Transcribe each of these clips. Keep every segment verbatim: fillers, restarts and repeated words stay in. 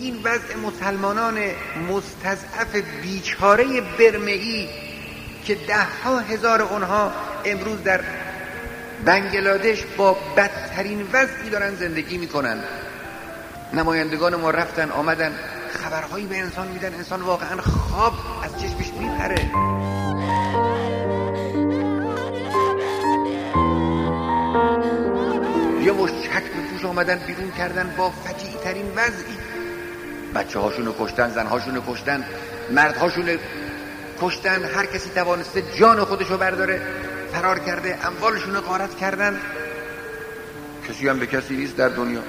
این وضع مسلمانان مستضعف بیچاره برمه‌ای که ده ها هزار اونها امروز در بنگلادش با بدترین وضعی دارن زندگی میکنن. نمایندگان ما رفتن آمدن خبرهایی به انسان میدن، انسان واقعا خواب از چشمش میپره. یه مشت چک به پوش آمدن بیرون کردن با فجیع ترین وضعی. بچه هاشونو کشتن، زن هاشونو کشتن، مرد هاشونو کشتن، هر کسی توانسته جان خودشو برداره فرار کرده، اموالشونو غارت کردن. کسی هم به کسی نیست در دنیا.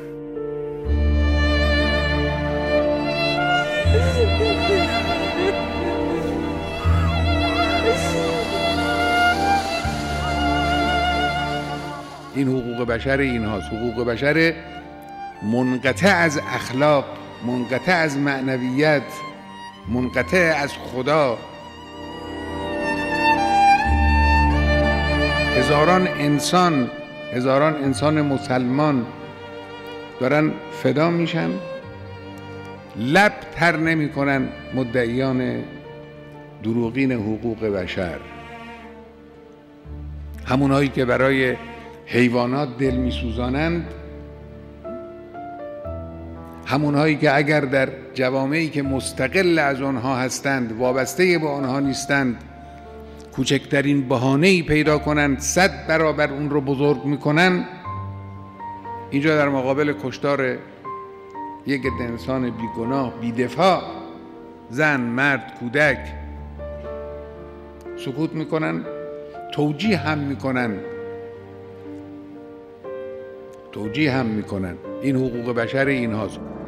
این حقوق بشر این هاست، حقوق بشر منقطع از اخلاق، منقطع از معنویت، منقطع از خدا. هزاران انسان هزاران انسان مسلمان دارن فدا میشن، لب تر نمی کنن مدعیان دروغین حقوق بشر. همونهایی که برای حیوانات دل می سوزانند، همونهایی که اگر در جوامعی که مستقل از آنها هستند، وابسته به آنها نیستند، کوچکترین بهانه‌ای پیدا کنند صد برابر اون رو بزرگ میکنن. اینجا در مقابل کشتار یک عده انسان بیگناه، بی‌دفاع، زن، مرد، کودک سکوت میکنن، توجیه هم میکنن توجیه هم میکنن این حقوق بشر این هاست.